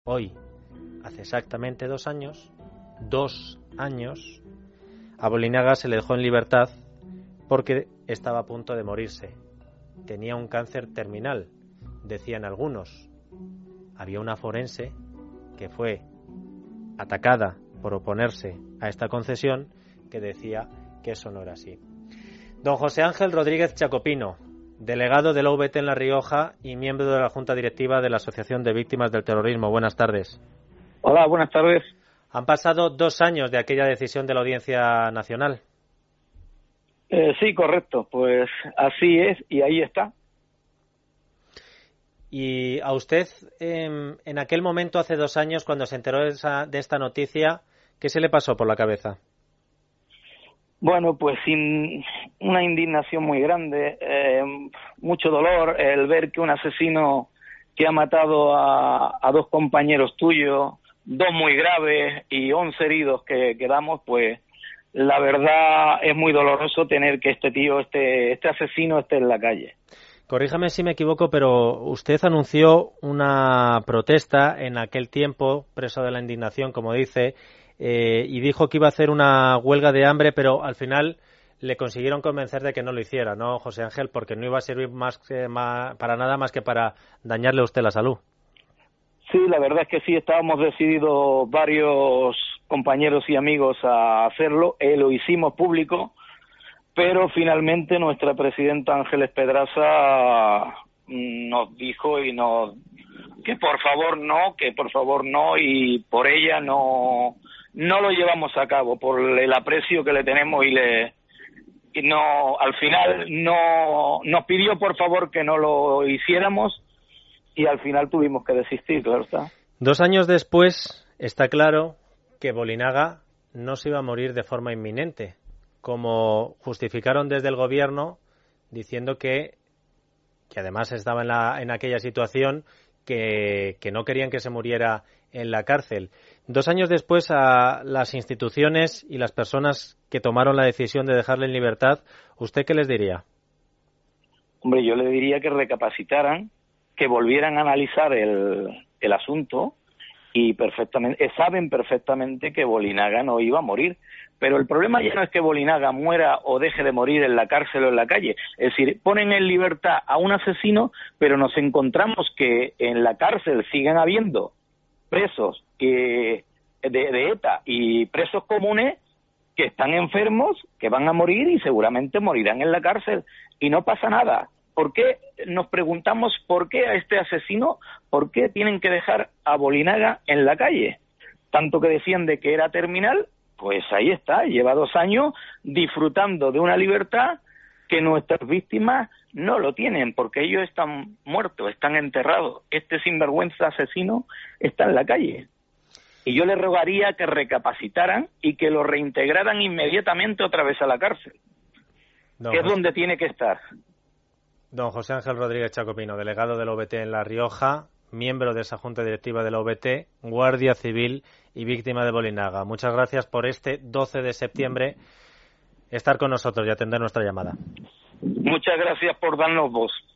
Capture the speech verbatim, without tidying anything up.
Hoy, hace exactamente dos años, dos años, a Bolinaga se le dejó en libertad porque estaba a punto de morirse. Tenía un cáncer terminal, decían algunos. Había una forense que fue atacada por oponerse a esta concesión que decía que eso no era así. Don José Ángel Rodríguez Chacopino, delegado del O V T en La Rioja y miembro de la Junta Directiva de la Asociación de Víctimas del Terrorismo. Buenas tardes. Hola, buenas tardes. Han pasado dos años de aquella decisión de la Audiencia Nacional. Eh, sí, correcto. Pues así es y ahí está. Y a usted, eh, en aquel momento, hace dos años, cuando se enteró de, esa, de esta noticia, ¿qué se le pasó por la cabeza? Bueno, pues sin una indignación muy grande, eh, mucho dolor, el ver que un asesino que ha matado a, a dos compañeros tuyos, dos muy graves y once heridos que quedamos, pues la verdad es muy doloroso tener que este tío, este, este asesino esté en la calle. Corríjame si me equivoco, pero usted anunció una protesta en aquel tiempo, preso de la indignación, como dice, eh, y dijo que iba a hacer una huelga de hambre, pero al final le consiguieron convencer de que no lo hiciera, ¿no, José Ángel? Porque no iba a servir más, que, más para nada más que para dañarle a usted la salud. Sí, la verdad es que sí, estábamos decididos varios compañeros y amigos a hacerlo, eh, lo hicimos público, pero finalmente nuestra presidenta Ángeles Pedraza nos dijo y nos que por favor no, que por favor no, y por ella no no lo llevamos a cabo, por el aprecio que le tenemos y le y no al final no nos pidió por favor que no lo hiciéramos y al final tuvimos que desistir, claro está. Dos años después está claro que Bolinaga no se iba a morir de forma inminente, como justificaron desde el gobierno diciendo que, que además estaba en, la, en aquella situación que, que no querían que se muriera en la cárcel. Dos años después, a las instituciones y las personas que tomaron la decisión de dejarle en libertad, ¿usted qué les diría? Hombre, yo le diría que recapacitaran, que volvieran a analizar el, el asunto y perfectamente saben perfectamente que Bolinaga no iba a morir. Pero el problema ya no es que Bolinaga muera o deje de morir en la cárcel o en la calle. Es decir, ponen en libertad a un asesino, pero nos encontramos que en la cárcel siguen habiendo presos que, de, de ETA y presos comunes que están enfermos, que van a morir y seguramente morirán en la cárcel. Y no pasa nada. ¿Por qué? Nos preguntamos por qué a este asesino, por qué tienen que dejar a Bolinaga en la calle. Tanto que decían de que era terminal, pues ahí está, lleva dos años disfrutando de una libertad que nuestras víctimas no lo tienen, porque ellos están muertos, están enterrados. Este sinvergüenza asesino está en la calle. Y yo les rogaría que recapacitaran y que lo reintegraran inmediatamente otra vez a la cárcel, Don que es José, donde tiene que estar. Don José Ángel Rodríguez Chacopino, delegado del O V T en La Rioja, miembro de esa Junta Directiva de la O V T, guardia civil y víctima de Bolinaga. Muchas gracias por este doce de septiembre estar con nosotros y atender nuestra llamada. Muchas gracias por darnos voz.